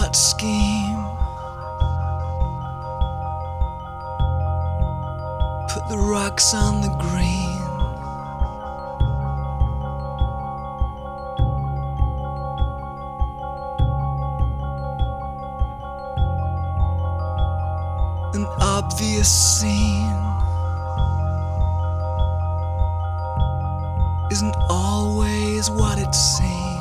smart scheme. Put the rocks on the green. An obvious scene isn't always what it seems.